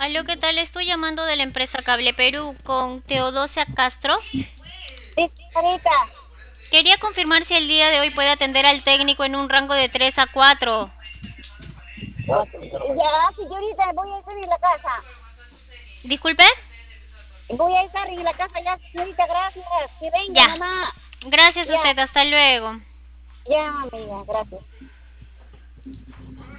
Aló, ¿qué tal? Estoy llamando de la empresa Cable Perú con Teodosia Castro. Sí, señorita. Quería confirmar si el día de hoy puede atender al técnico en un rango de 3 a 4. Ya, señorita, voy a estar en la casa. Disculpe. Voy a estar en la casa ya, señorita, gracias. Que venga Ya. nomás. Gracias a Ya, usted. Hasta luego. ya, amiga, gracias.